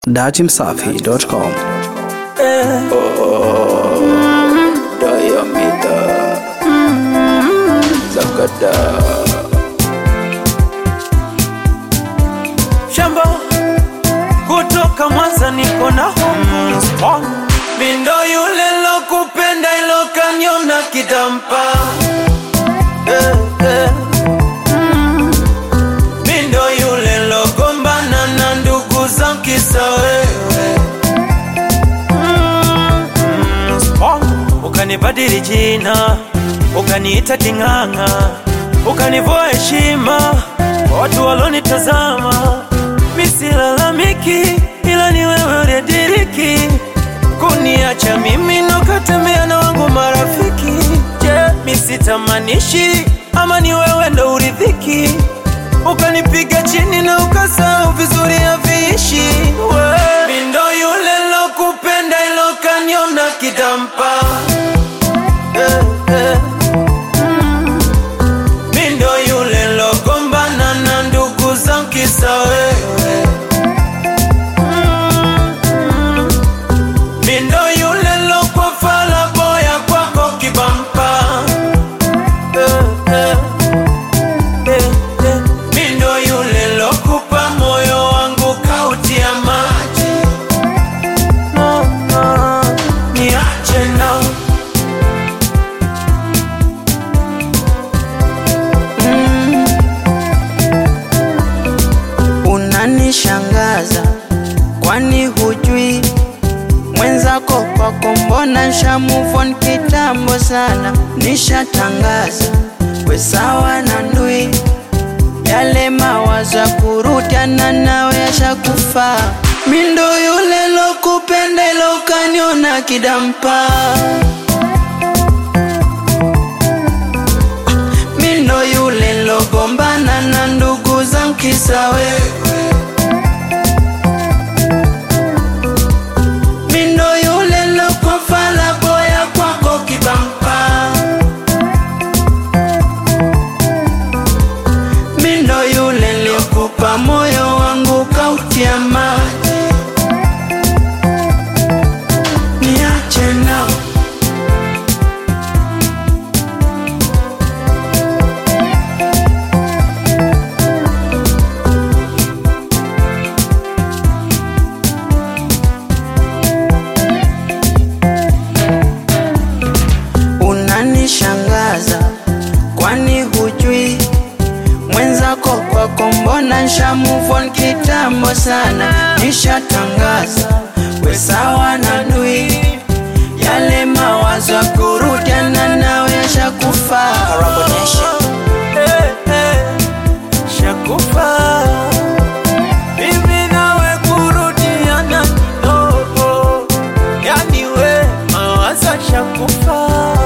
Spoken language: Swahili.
dachimsafi.com. Diameter Zakada Shamba kutoka Mwanza niko na home strong. Mindo yule lo kupenda ilo kanyona kidampa Mindo yule lo gombana na ndugu zangu kisa wewe Ukanibadili jina, ukaniita kinganga, ukanivua heshima watu walonitazama. Misilalamiki ila ni wewe uliyediriki kuniacha mimi nokatembea na wangu marafiki. Je, misitamanishi ama ni wewe ndo uridhiki? Ukanipiga chini na ukasahau vizuri haviishi. Mindo yule lo kupenda ilo kanyona kidampa Mindo yule lo gombana na ndugu zangu kisa wewe Mindo yule lo kwa fala boya kwako kibampa Mindo yule lo kupa moyo wangu kautia maji Niache now Unanishangaza kwani hujui mwenzako kwako mbona nsha move on kitambo sana. Nishatangaza we sawa na ndui, yale mawazo ya kurudiana nawe yashakufa. Mindo yule lo kupenda ilo kanyona kidampa Mindo yule lo gombana na ndugu zangu kisa wewe Mindo yule lo kwa fala boya kwako kibampa Mindo yule lo kupa moyo wangu kautia maji Niache now Unanishangaza kwani hujui mwenzako kwako mbona nsha move on kitambo sana. Nishatangaza we sawa na ndui, yale mawazo ya kurudiana nawe yashakufa. Shakufa mimi nawe kurudiana kidogo, yani we mawazo shakufa